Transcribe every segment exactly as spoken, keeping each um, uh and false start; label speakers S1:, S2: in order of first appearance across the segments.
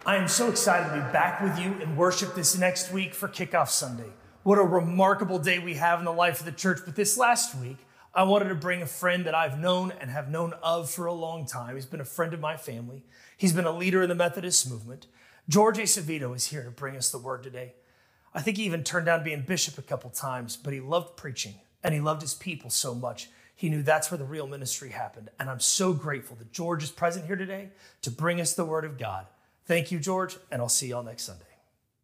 S1: I am so excited to be back with you in worship this next week for Kickoff Sunday. What a remarkable day we have in the life of the church. But this last week, I wanted to bring a friend that I've known and have known of for a long time. He's been a friend of my family. He's been a leader in the Methodist movement. George Acevedo is here to bring us the word today. I think he even turned down being bishop a couple times, but he loved preaching and he loved his people so much. He knew that's where the real ministry happened. And I'm so grateful that George is present here today to bring us the word of God. Thank you, George, and I'll see you all next Sunday.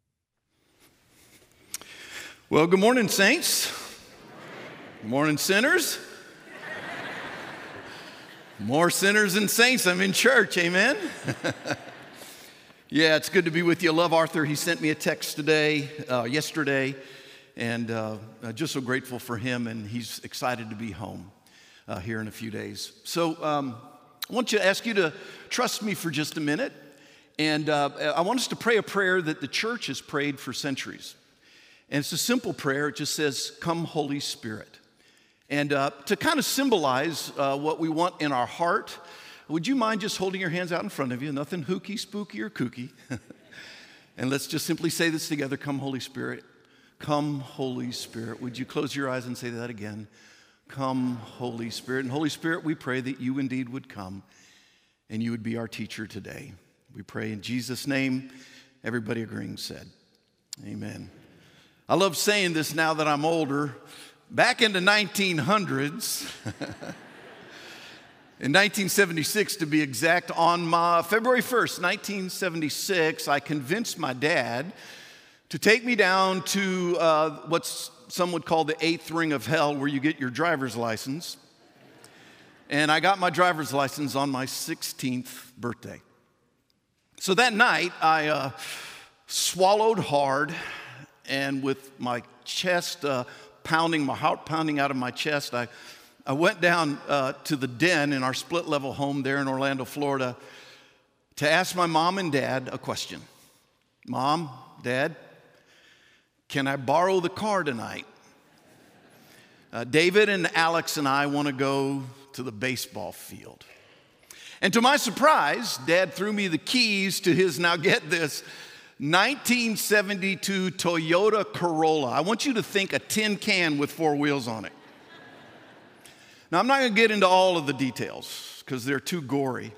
S2: Well, good morning, saints. Good morning, sinners. More sinners than saints. I'm in church, amen? Yeah, it's good to be with you. I love Arthur. He sent me a text today, uh, yesterday, and uh, I'm just so grateful for him, and he's excited to be home uh, here in a few days. So um, I want to ask you to trust me for just a minute. And uh, I want us to pray a prayer that the church has prayed for centuries. And it's a simple prayer. It just says, "Come, Holy Spirit." And uh, to kind of symbolize uh, what we want in our heart, would you mind just holding your hands out in front of you? Nothing hooky, spooky, or kooky. And let's just simply say this together. Come, Holy Spirit. Come, Holy Spirit. Would you close your eyes and say that again? Come, Holy Spirit. And Holy Spirit, we pray that you indeed would come and you would be our teacher today. We pray in Jesus' name. Everybody agreeing said, amen. I love saying this now that I'm older. Back in the nineteen hundreds, in nineteen seventy-six to be exact, on my February first, nineteen seventy-six, I convinced my dad to take me down to uh, what some would call the eighth ring of hell, where you get your driver's license. And I got my driver's license on my sixteenth birthday. So that night, I uh, swallowed hard, and with my chest uh, pounding, my heart pounding out of my chest, I, I went down uh, to the den in our split-level home there in Orlando, Florida, to ask my mom and dad a question. Mom, Dad, can I borrow the car tonight? Uh, David and Alex and I want to go to the baseball field. And to my surprise, Dad threw me the keys to his, now get this, nineteen seventy-two Toyota Corolla. I want you to think a tin can with four wheels on it. Now, I'm not going to get into all of the details because they're too gory.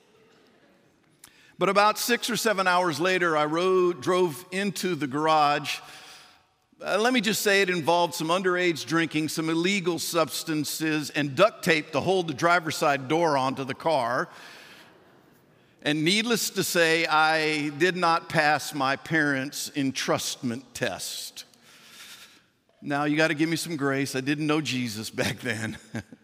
S2: But about six or seven hours later, I rode, drove into the garage. Uh, let me just say it involved some underage drinking, some illegal substances, and duct tape to hold the driver's side door onto the car. And needless to say, I did not pass my parents' entrustment test. Now, you got to give me some grace. I didn't know Jesus back then.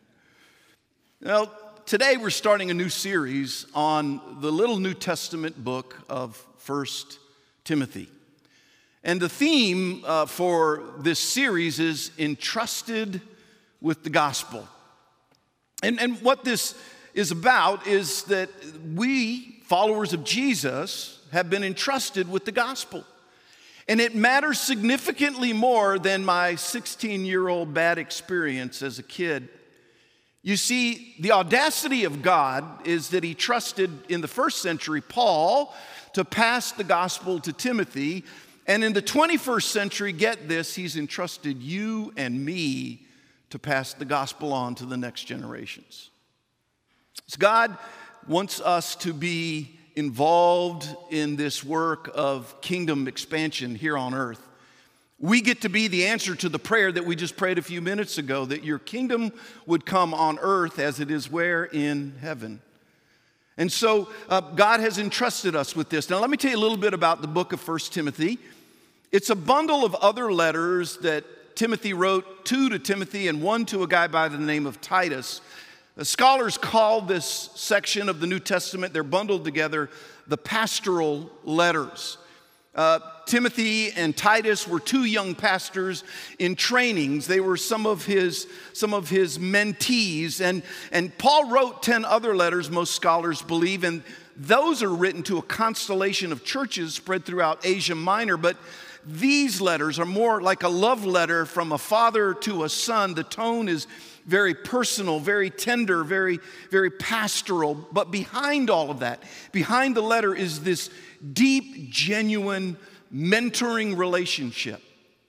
S2: Well, today we're starting a new series on the little New Testament book of First Timothy. And the theme uh, for this series is entrusted with the gospel. And, and what this is about is that we, followers of Jesus, have been entrusted with the gospel. And it matters significantly more than my sixteen-year-old bad experience as a kid. You see, the audacity of God is that he trusted, in the first century, Paul to pass the gospel to Timothy. And in the twenty-first century, get this, he's entrusted you and me to pass the gospel on to the next generations. So God wants us to be involved in this work of kingdom expansion here on earth. We get to be the answer to the prayer that we just prayed a few minutes ago, that your kingdom would come on earth as it is where? In heaven. And so uh, God has entrusted us with this. Now let me tell you a little bit about the book of First Timothy. It's a bundle of other letters that Timothy wrote, two to Timothy and one to a guy by the name of Titus. The scholars call this section of the New Testament, they're bundled together, the pastoral letters. Uh, Timothy and Titus were two young pastors in trainings. They were some of his, some of his mentees. And, and Paul wrote ten other letters, most scholars believe, and those are written to a constellation of churches spread throughout Asia Minor, but these letters are more like a love letter from a father to a son. The tone is very personal, very tender, very, very pastoral. But behind all of that, behind the letter is this deep, genuine, mentoring relationship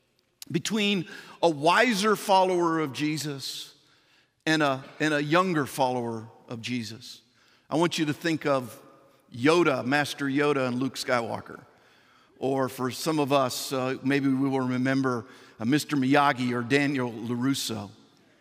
S2: between a wiser follower of Jesus and a, and a younger follower of Jesus. I want you to think of Yoda, Master Yoda, and Luke Skywalker. Or for some of us, uh, maybe we will remember uh, Mister Miyagi or Daniel LaRusso.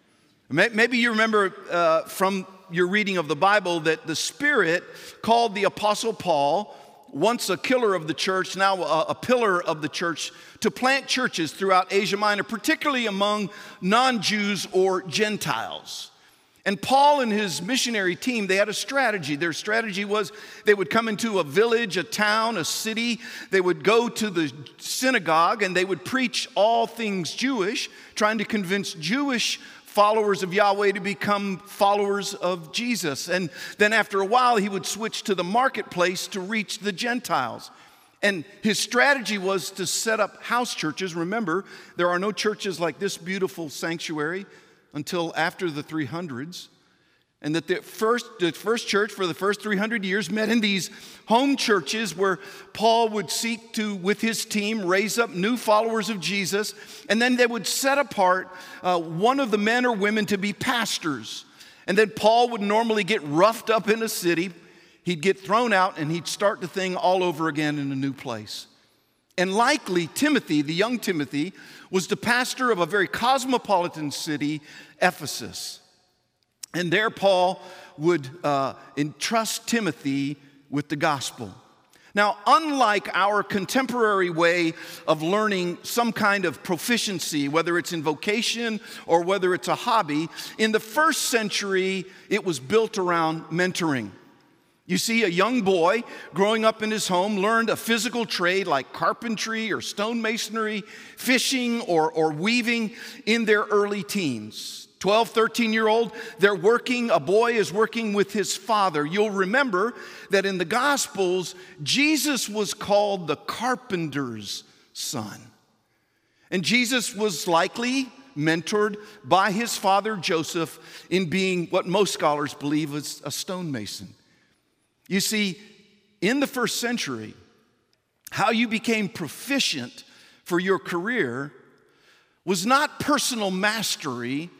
S2: Maybe you remember uh, from your reading of the Bible that the Spirit called the Apostle Paul, once a killer of the church, now a, a pillar of the church, to plant churches throughout Asia Minor, particularly among non-Jews or Gentiles. And Paul and his missionary team, they had a strategy. Their strategy was they would come into a village, a town, a city. They would go to the synagogue and they would preach all things Jewish, trying to convince Jewish followers of Yahweh to become followers of Jesus. And then after a while, he would switch to the marketplace to reach the Gentiles. And his strategy was to set up house churches. Remember, there are no churches like this beautiful sanctuary until after the three hundreds, and that the first, the first church for the first three hundred years met in these home churches where Paul would seek to, with his team, raise up new followers of Jesus, and then they would set apart uh, one of the men or women to be pastors. And then Paul would normally get roughed up in a city, he'd get thrown out, and he'd start the thing all over again in a new place. And likely Timothy, the young Timothy, was the pastor of a very cosmopolitan city, Ephesus. And there Paul would uh, entrust Timothy with the gospel. Now, unlike our contemporary way of learning some kind of proficiency, whether it's in vocation or whether it's a hobby, in the first century, it was built around mentoring. You see, a young boy growing up in his home learned a physical trade like carpentry or stonemasonry, fishing or, or weaving in their early teens. twelve, thirteen-year-old, they're working, a boy is working with his father. You'll remember that in the Gospels, Jesus was called the carpenter's son. And Jesus was likely mentored by his father Joseph in being what most scholars believe is a stonemason. You see, in the first century, how you became proficient for your career was not personal mastery,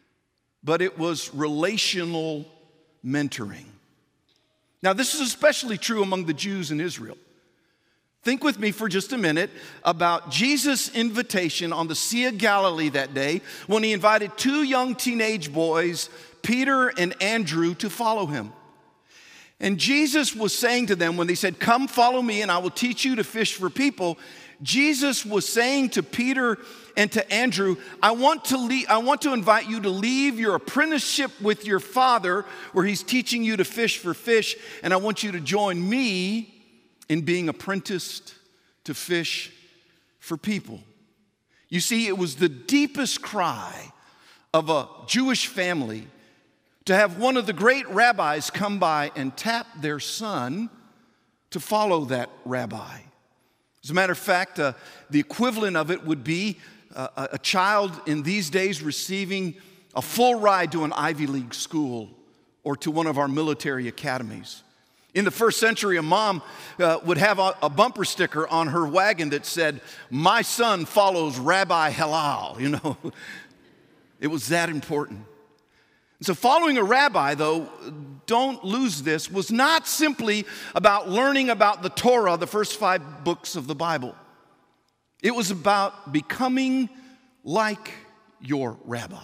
S2: but it was relational mentoring. Now, this is especially true among the Jews in Israel. Think with me for just a minute about Jesus' invitation on the Sea of Galilee that day when he invited two young teenage boys, Peter and Andrew, to follow him. And Jesus was saying to them when they said, "Come follow me and I will teach you to fish for people," Jesus was saying to Peter and to Andrew, I want to leave, I want to invite you to leave your apprenticeship with your father where he's teaching you to fish for fish, and I want you to join me in being apprenticed to fish for people. You see, it was the deepest cry of a Jewish family to have one of the great rabbis come by and tap their son to follow that rabbi. As a matter of fact, uh, the equivalent of it would be uh, a child in these days receiving a full ride to an Ivy League school or to one of our military academies. In the first century, a mom uh, would have a, a bumper sticker on her wagon that said, "My son follows Rabbi Hillel." You know, it was that important. So following a rabbi, though, don't lose this, was not simply about learning about the Torah, the first five books of the Bible. It was about becoming like your rabbi.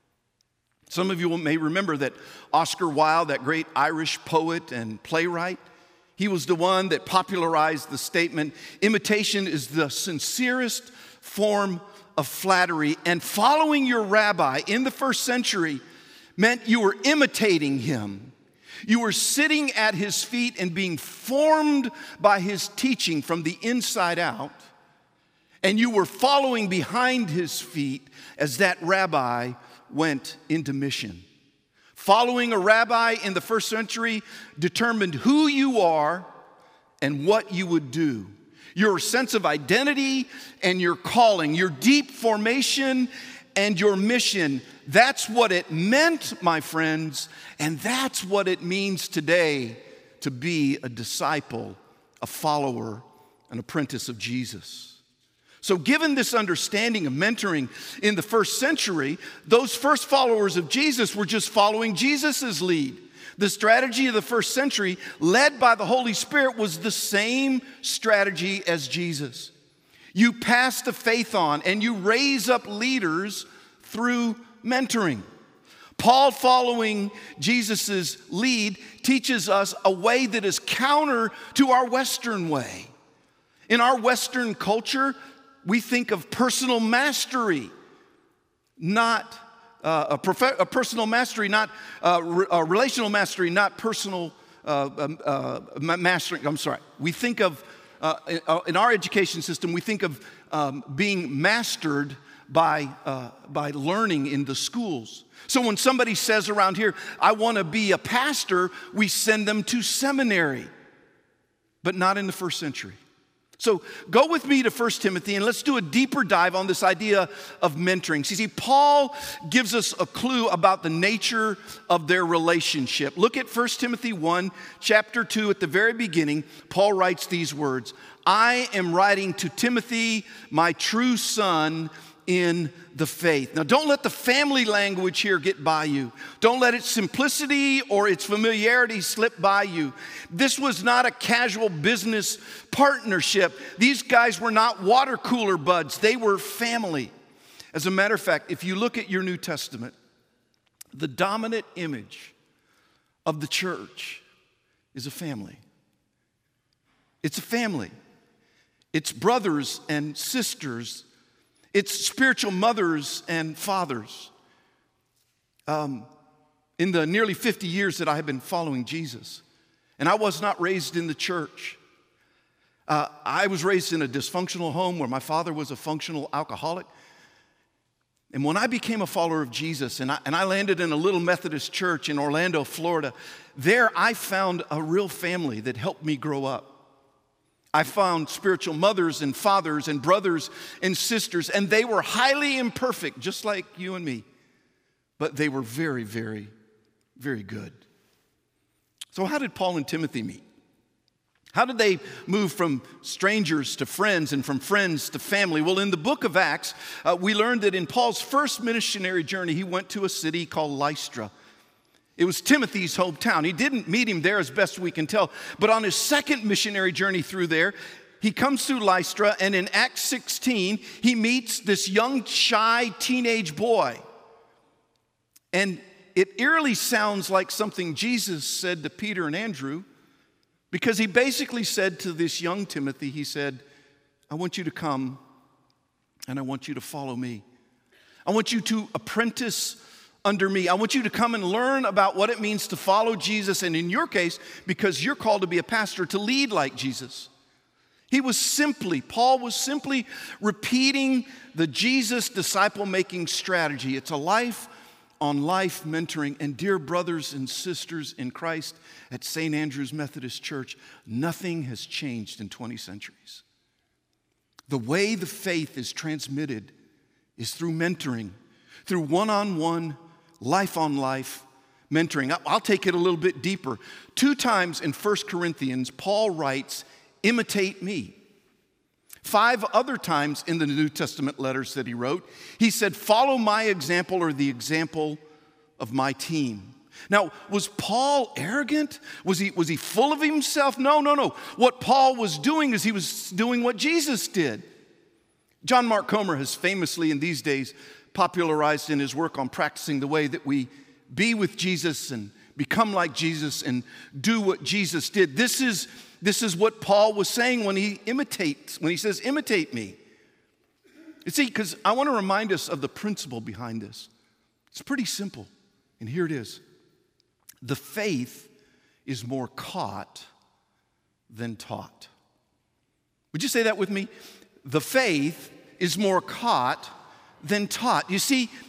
S2: Some of you may remember that Oscar Wilde, that great Irish poet and playwright, he was the one that popularized the statement, imitation is the sincerest form of flattery. And following your rabbi in the first century meant you were imitating him. You were sitting at his feet and being formed by his teaching from the inside out. And you were following behind his feet as that rabbi went into mission. Following a rabbi in the first century determined who you are and what you would do. Your sense of identity and your calling, your deep formation and your mission. That's what it meant, my friends, and that's what it means today to be a disciple, a follower, an apprentice of Jesus. So given this understanding of mentoring in the first century, those first followers of Jesus were just following Jesus' lead. The strategy of the first century, led by the Holy Spirit, was the same strategy as Jesus. You pass the faith on and you raise up leaders through mentoring. Paul, following Jesus' lead, teaches us a way that is counter to our Western way. In our Western culture, we think of personal mastery, not uh, a, prof- a personal mastery, not uh, re- uh, relational mastery, not personal uh, um, uh, mastering. I'm sorry. We think of, uh, in, uh, in our education system, we think of um, being mastered by, uh, by learning in the schools. So when somebody says around here, I want to be a pastor, we send them to seminary, but not in the first century. So go with me to First Timothy and let's do a deeper dive on this idea of mentoring. See, see, Paul gives us a clue about the nature of their relationship. Look at First Timothy one, chapter two, at the very beginning. Paul writes these words, I am writing to Timothy, my true son, in the faith. Now, don't let the family language here get by you. Don't let its simplicity or its familiarity slip by you. This was not a casual business partnership. These guys were not water cooler buds. They were family. As a matter of fact, if you look at your New Testament, the dominant image of the church is a family. It's a family. It's brothers and sisters. It's spiritual mothers and fathers. Um, in the nearly fifty years that I have been following Jesus, and I was not raised in the church. Uh, I was raised in a dysfunctional home where my father was a functional alcoholic. And when I became a follower of Jesus and I, and I landed in a little Methodist church in Orlando, Florida, there I found a real family that helped me grow up. I found spiritual mothers and fathers and brothers and sisters, and they were highly imperfect, just like you and me. But they were very, very, very good. So how did Paul and Timothy meet? How did they move from strangers to friends and from friends to family? Well, in the book of Acts, uh, we learned that in Paul's first missionary journey, he went to a city called Lystra. It was Timothy's hometown. He didn't meet him there as best we can tell. But on his second missionary journey through there, he comes through Lystra, and in Acts sixteen, he meets this young, shy teenage boy. And it eerily sounds like something Jesus said to Peter and Andrew, because he basically said to this young Timothy, he said, I want you to come and I want you to follow me. I want you to apprentice under me. I want you to come and learn about what it means to follow Jesus, and in your case, because you're called to be a pastor, to lead like Jesus. He was simply, Paul was simply repeating the Jesus disciple-making strategy. It's a life-on-life mentoring. And dear brothers and sisters in Christ at Saint Andrew's Methodist Church, nothing has changed in twenty centuries. The way the faith is transmitted is through mentoring, through one-on-one, life-on-life mentoring. I'll take it a little bit deeper. Two times in First Corinthians, Paul writes, imitate me. Five other times in the New Testament letters that he wrote, he said, follow my example or the example of my team. Now, was Paul arrogant? Was he, was he full of himself? No, no, no. What Paul was doing is he was doing what Jesus did. John Mark Comer has famously in these days popularized in his work on practicing the way that we be with Jesus and become like Jesus and do what Jesus did. This is, this is what Paul was saying when he imitates, when he says, imitate me. You see, because I want to remind us of the principle behind this. It's pretty simple, and here it is. The faith is more caught than taught. Would you say that with me? The faith is more caught than taught. You see,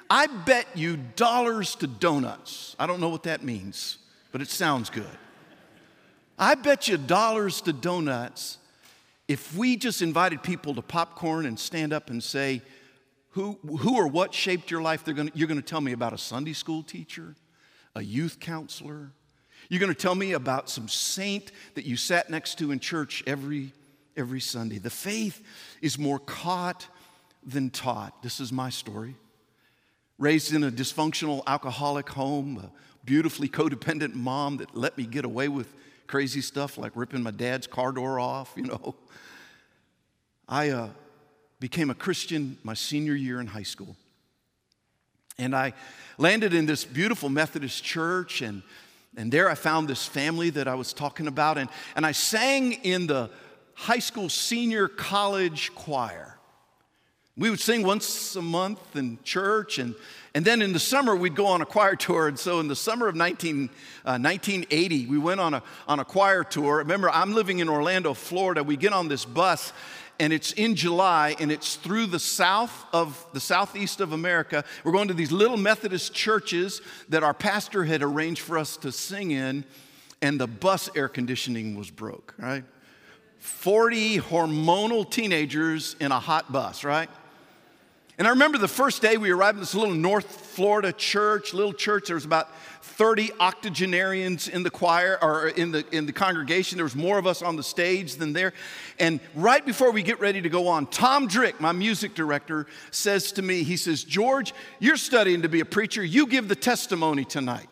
S2: I bet you dollars to donuts. I don't know what that means, but it sounds good. I bet you dollars to donuts if we just invited people to popcorn and stand up and say, who, who or what shaped your life, they're gonna, you're going to tell me about a Sunday school teacher, a youth counselor. You're going to tell me about some saint that you sat next to in church every, every Sunday. The faith is more caught than taught. This is my story. Raised in a dysfunctional alcoholic home, a beautifully codependent mom that let me get away with crazy stuff like ripping my dad's car door off, you know. I uh, became a Christian my senior year in high school. And I landed in this beautiful Methodist church, and, and there I found this family that I was talking about. And, and I sang in the high school senior college choir. We would sing once a month in church, and, and then in the summer we'd go on a choir tour. And so in the summer of nineteen, uh, nineteen eighty, we went on a, on a choir tour. Remember, I'm living in Orlando, Florida. We get on this bus, and it's in July, and it's through the south of the southeast of America. We're going to these little Methodist churches that our pastor had arranged for us to sing in, and the bus air conditioning was broke, right? forty hormonal teenagers in a hot bus, right? And I remember the first day we arrived at this little North Florida church, little church. There was about thirty octogenarians in the choir, or in the in the congregation. There was more of us on the stage than there. And right before we get ready to go on, Tom Drick, my music director, says to me, he says, "George, you're studying to be a preacher. You give the testimony tonight."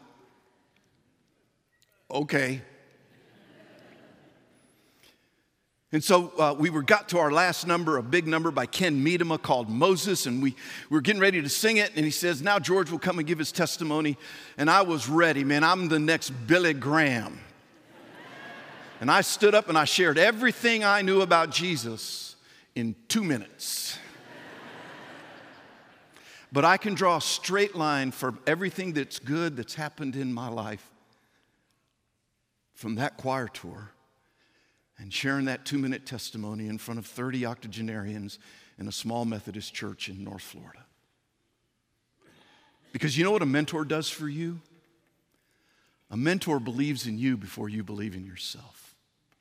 S2: Okay. And so uh, we were got to our last number, a big number by Ken Medema called Moses, and we, we were getting ready to sing it, and he says, "Now George will come and give his testimony." And I was ready, man. I'm the next Billy Graham. And I stood up and I shared everything I knew about Jesus in two minutes. But I can draw a straight line for everything that's good that's happened in my life from that choir tour and sharing that two-minute testimony in front of thirty octogenarians in a small Methodist church in North Florida. Because you know what a mentor does for you? A mentor believes in you before you believe in yourself.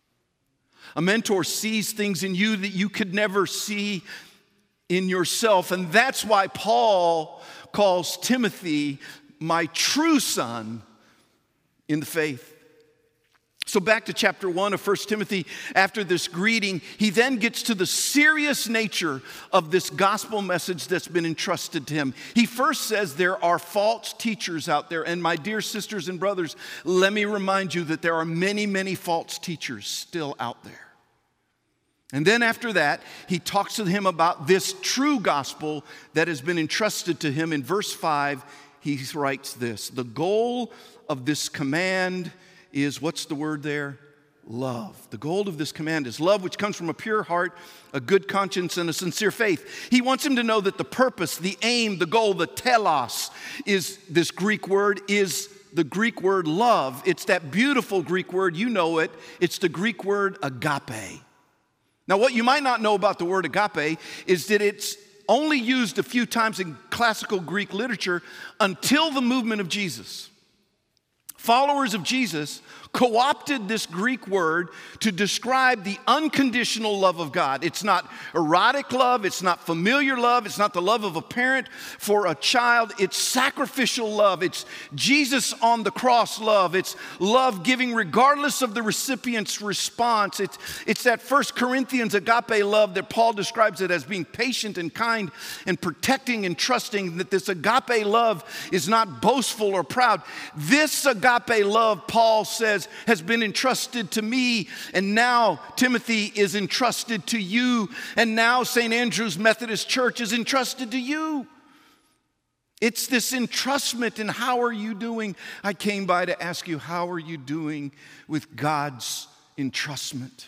S2: A mentor sees things in you that you could never see in yourself. And that's why Paul calls Timothy my true son in the faith. So back to chapter one of First Timothy, after this greeting, he then gets to the serious nature of this gospel message that's been entrusted to him. He first says there are false teachers out there. And my dear sisters and brothers, let me remind you that there are many, many false teachers still out there. And then after that, he talks to him about this true gospel that has been entrusted to him. In verse five, he writes this: "The goal of this command is," what's the word there? Love. The goal of this command is love, which comes from a pure heart, a good conscience, and a sincere faith. He wants him to know that the purpose, the aim, the goal, the telos is this Greek word, is the Greek word love. It's that beautiful Greek word, you know it. It's the Greek word agape. Now, what you might not know about the word agape is that it's only used a few times in classical Greek literature until the movement of Jesus. Followers of Jesus co-opted this Greek word to describe the unconditional love of God. It's not erotic love, it's not familiar love, it's not the love of a parent for a child, it's sacrificial love, it's Jesus on the cross love, it's love giving regardless of the recipient's response. It's, it's that First Corinthians agape love that Paul describes it as being patient and kind and protecting and trusting, that this agape love is not boastful or proud. This agape love, Paul says, has been entrusted to me, and now Timothy is entrusted to you, and now Saint Andrew's Methodist Church is entrusted to you. It's this entrustment, and how are you doing? I came by to ask you, how are you doing with God's entrustment?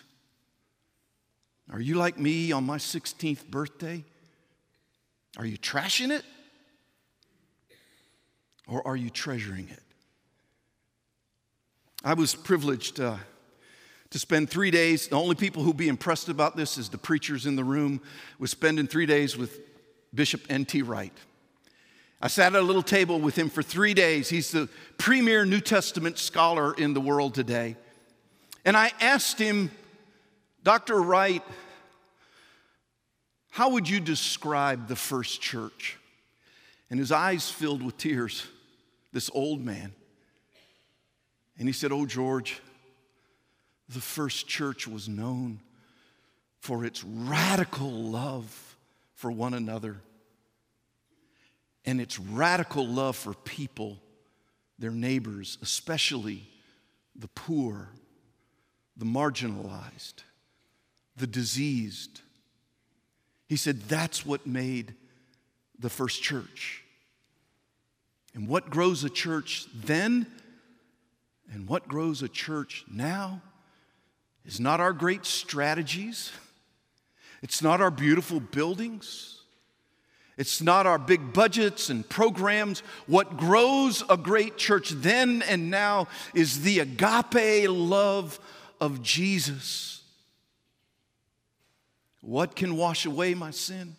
S2: Are you like me on my sixteenth birthday? Are you trashing it? Or are you treasuring it? I was privileged uh, to spend three days. The only people who'll be impressed about this is the preachers in the room. Was spending three days with Bishop N T Wright. I sat at a little table with him for three days. He's the premier New Testament scholar in the world today. And I asked him, Doctor Wright, how would you describe the first church? And his eyes filled with tears, this old man. And he said, oh, George, the first church was known for its radical love for one another and its radical love for people, their neighbors, especially the poor, the marginalized, the diseased. He said that's what made the first church. And what grows a church then and what grows a church now is not our great strategies. It's not our beautiful buildings. It's not our big budgets and programs. What grows a great church then and now is the agape love of Jesus. What can wash away my sin?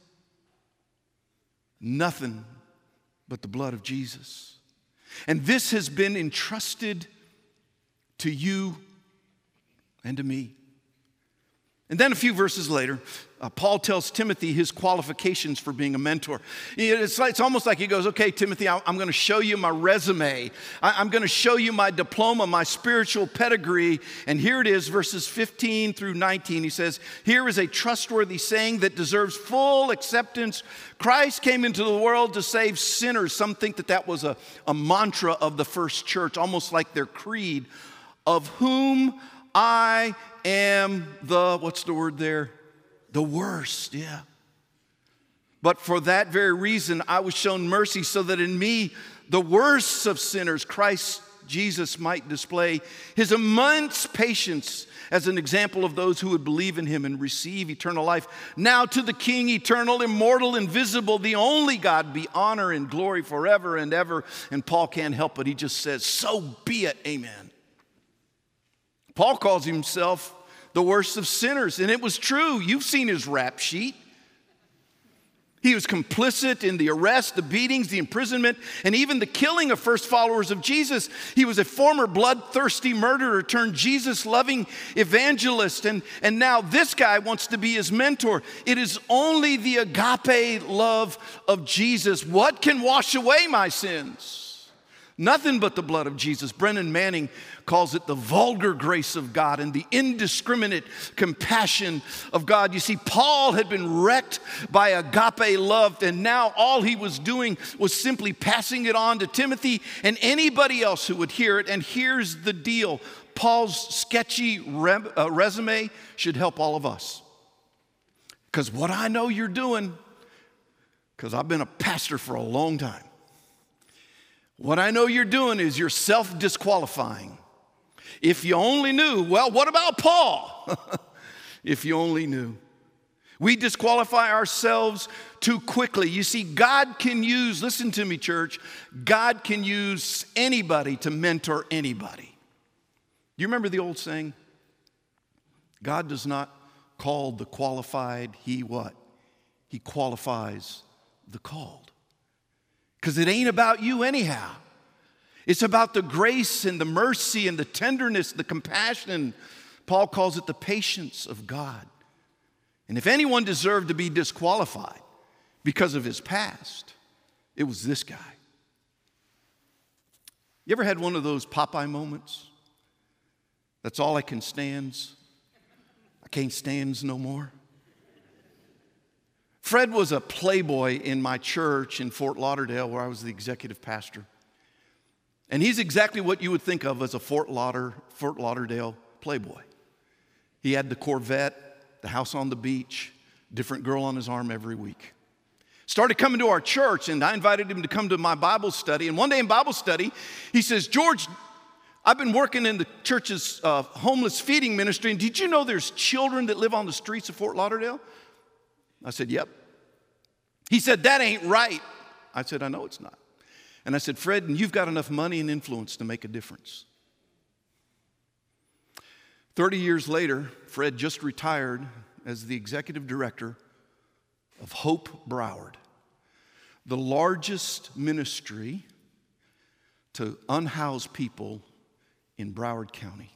S2: Nothing but the blood of Jesus. And this has been entrusted to you and to me. And then a few verses later, uh, Paul tells Timothy his qualifications for being a mentor. It's, like, it's almost like he goes, okay, Timothy, I, I'm going to show you my resume. I, I'm going to show you my diploma, my spiritual pedigree. And here it is, verses fifteen through nineteen. He says, here is a trustworthy saying that deserves full acceptance. Christ came into the world to save sinners. Some think that that was a, a mantra of the first church, almost like their creed, of whom I am the, what's the word there? The worst, yeah. But for that very reason, I was shown mercy so that in me, the worst of sinners, Christ Jesus might display his immense patience as an example of those who would believe in him and receive eternal life. Now to the King, eternal, immortal, invisible, the only God, be honor and glory forever and ever. And Paul can't help it. He just says, so be it, amen. Paul calls himself the worst of sinners, and it was true. You've seen his rap sheet. He was complicit in the arrest, the beatings, the imprisonment, and even the killing of first followers of Jesus. He was a former bloodthirsty murderer turned Jesus-loving evangelist, and, and now this guy wants to be his mentor. It is only the agape love of Jesus. What can wash away my sins? Nothing but the blood of Jesus. Brennan Manning calls it the vulgar grace of God and the indiscriminate compassion of God. You see, Paul had been wrecked by agape love, and now all he was doing was simply passing it on to Timothy and anybody else who would hear it. And here's the deal. Paul's sketchy re- uh, resume should help all of us. Because what I know you're doing, because I've been a pastor for a long time, what I know you're doing is you're self-disqualifying. If you only knew, well, what about Paul? If you only knew. We disqualify ourselves too quickly. You see, God can use, listen to me, church, God can use anybody to mentor anybody. Do you remember the old saying? God does not call the qualified, he what? He qualifies the called. Because it ain't about you anyhow. It's about the grace and the mercy and the tenderness, the compassion. Paul calls it the patience of God. And if anyone deserved to be disqualified because of his past, it was this guy. You ever had one of those Popeye moments? That's all I can stands. I can't stands no more. Fred was a playboy in my church in Fort Lauderdale where I was the executive pastor. And he's exactly what you would think of as a Fort Lauder, Fort Lauderdale playboy. He had the Corvette, the house on the beach, different girl on his arm every week. Started coming to our church, and I invited him to come to my Bible study. And one day in Bible study, he says, George, I've been working in the church's uh, homeless feeding ministry, and did you know there's children that live on the streets of Fort Lauderdale? I said, yep. He said, that ain't right. I said, I know it's not. And I said, Fred, you've got enough money and influence to make a difference. Thirty years later, Fred just retired as the executive director of Hope Broward, the largest ministry to unhoused people in Broward County.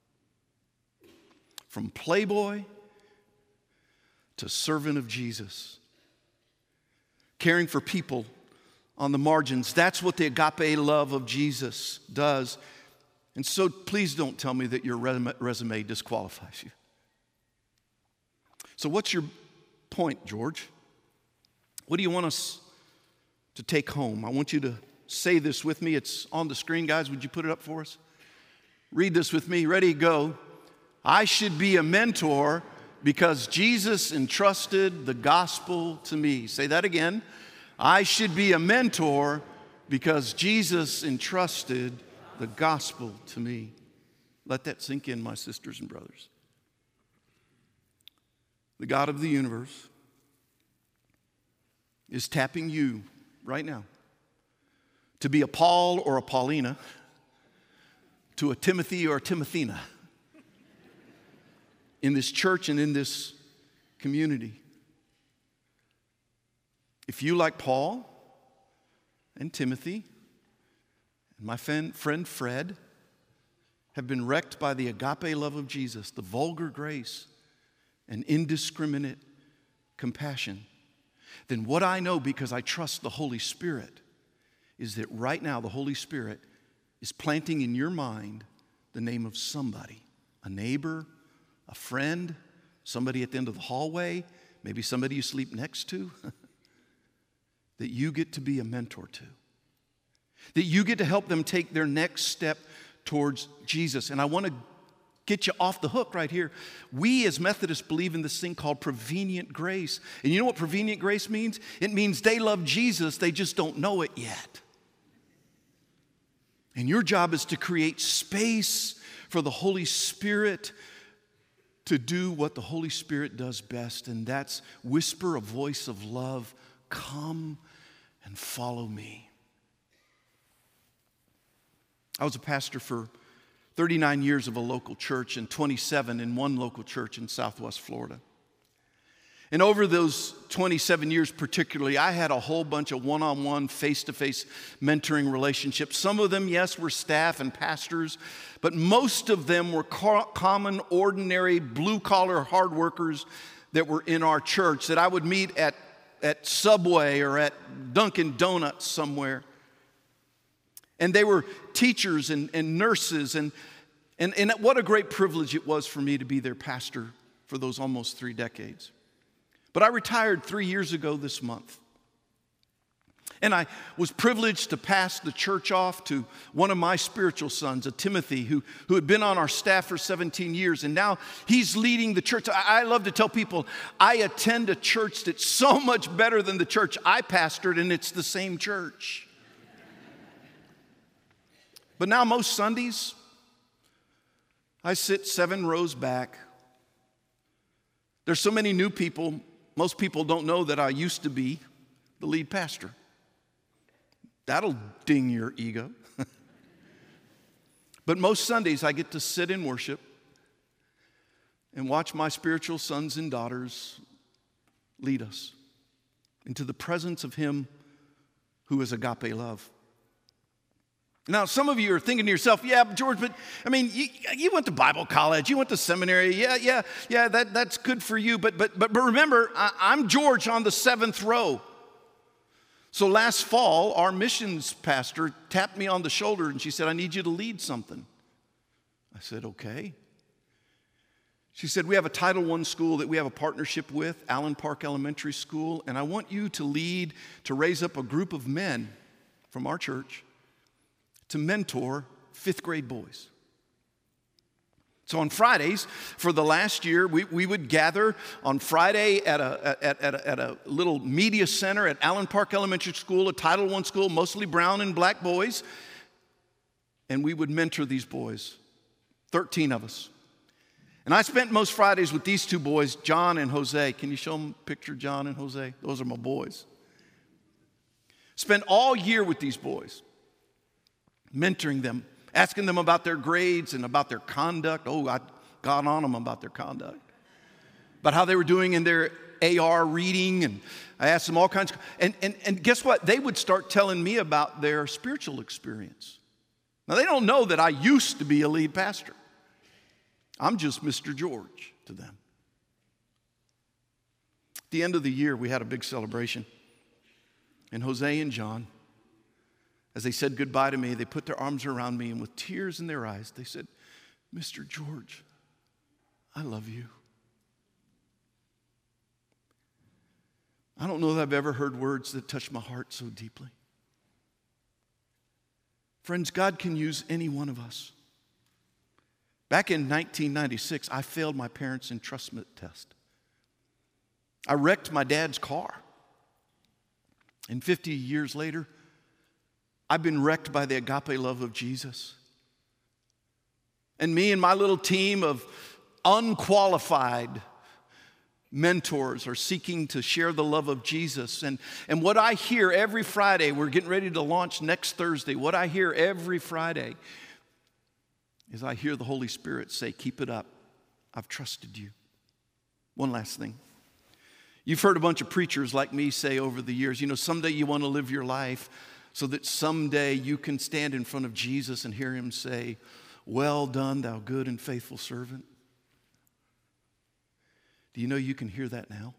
S2: From Playboy to servant of Jesus. Caring for people on the margins. That's what the agape love of Jesus does. And so please don't tell me that your resume disqualifies you. So what's your point, George? What do you want us to take home? I want you to say this with me. It's on the screen, guys. Would you put it up for us? Read this with me. Ready, go. I should be a mentor because Jesus entrusted the gospel to me. Say that again. I should be a mentor because Jesus entrusted the gospel to me. Let that sink in, my sisters and brothers. The God of the universe is tapping you right now to be a Paul or a Paulina, to a Timothy or a Timothina in this church and in this community. If you, like Paul and Timothy and my friend Fred, have been wrecked by the agape love of Jesus, the vulgar grace and indiscriminate compassion, then what I know, because I trust the Holy Spirit, is that right now the Holy Spirit is planting in your mind the name of somebody, a neighbor, a friend, somebody at the end of the hallway, maybe somebody you sleep next to, that you get to be a mentor to, that you get to help them take their next step towards Jesus. And I want to get you off the hook right here. We as Methodists believe in this thing called prevenient grace. And you know what prevenient grace means? It means they love Jesus, they just don't know it yet. And your job is to create space for the Holy Spirit to do what the Holy Spirit does best, and that's whisper a voice of love, come and follow me. I was a pastor for thirty-nine years of a local church and twenty-seven in one local church in Southwest Florida. And over those twenty-seven years particularly, I had a whole bunch of one-on-one, face-to-face mentoring relationships. Some of them, yes, were staff and pastors, but most of them were co- common, ordinary, blue-collar hard workers that were in our church that I would meet at, at Subway or at Dunkin' Donuts somewhere. And they were teachers and, and nurses, and, and, and what a great privilege it was for me to be their pastor for those almost three decades. But I retired three years ago this month. And I was privileged to pass the church off to one of my spiritual sons, a Timothy, who, who had been on our staff for seventeen years. And now he's leading the church. I, I love to tell people, I attend a church that's so much better than the church I pastored, and it's the same church. But now most Sundays, I sit seven rows back. There's so many new people. Most people don't know that I used to be the lead pastor. That'll ding your ego. But most Sundays I get to sit in worship and watch my spiritual sons and daughters lead us into the presence of Him who is agape love. Now, some of you are thinking to yourself, yeah, George, but I mean, you, you went to Bible college, you went to seminary, yeah, yeah, yeah, that, that's good for you. But but but, but remember, I, I'm George on the seventh row. So last fall, our missions pastor tapped me on the shoulder and she said, I need you to lead something. I said, okay. She said, we have a Title one school that we have a partnership with, Allen Park Elementary School, and I want you to lead, to raise up a group of men from our church to mentor fifth grade boys. So on Fridays, for the last year, we, we would gather on Friday at a, at, at, a, at a little media center at Allen Park Elementary School, a Title one school, mostly brown and black boys, and we would mentor these boys, thirteen of us. And I spent most Fridays with these two boys, John and Jose. Can you show them a picture, John and Jose? Those are my boys. Spent all year with these boys, mentoring them, asking them about their grades and about their conduct. Oh, I got on them about their conduct. About how they were doing in their A R reading, and I asked them all kinds of, and, and, and guess what? They would start telling me about their spiritual experience. Now, they don't know that I used to be a lead pastor. I'm just Mister George to them. At the end of the year, we had a big celebration. And Jose and John, as they said goodbye to me, they put their arms around me, and with tears in their eyes, they said, Mister George, I love you. I don't know that I've ever heard words that touch my heart so deeply. Friends, God can use any one of us. Back in nineteen ninety-six, I failed my parents' entrustment test. I wrecked my dad's car. And fifty years later, I've been wrecked by the agape love of Jesus. And me and my little team of unqualified mentors are seeking to share the love of Jesus. And, and what I hear every Friday, we're getting ready to launch next Thursday, what I hear every Friday is I hear the Holy Spirit say, keep it up. I've trusted you. One last thing. You've heard a bunch of preachers like me say over the years, you know, someday you want to live your life so that someday you can stand in front of Jesus and hear him say, well done, thou good and faithful servant. Do you know you can hear that now?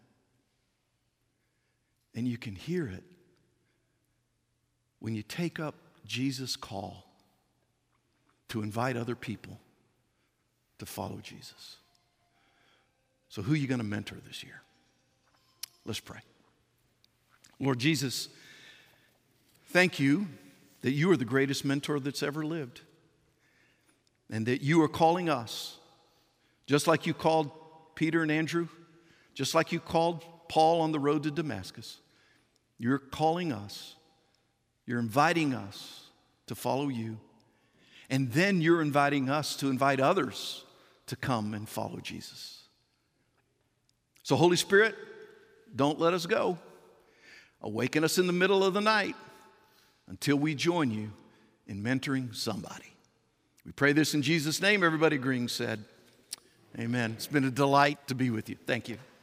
S2: And you can hear it when you take up Jesus' call to invite other people to follow Jesus. So who are you going to mentor this year? Let's pray. Lord Jesus, thank you that you are the greatest mentor that's ever lived, and that you are calling us, just like you called Peter and Andrew, just like you called Paul on the road to Damascus. You're calling us, you're inviting us to follow you, and then you're inviting us to invite others to come and follow Jesus. So Holy Spirit, don't let us go. Awaken us in the middle of the night until we join you in mentoring somebody. We pray this in Jesus' name. Everybody agreeing said, amen. It's been a delight to be with you. Thank you.